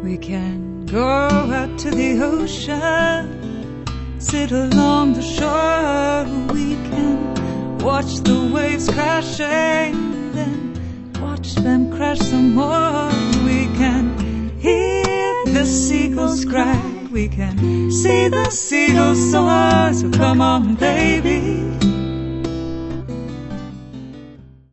We can go out to the ocean, sit along the shore. We can watch the waves crashing, then watch them crash some more. We can hear the seagulls cry, we can see the seagulls soar. So come on, baby,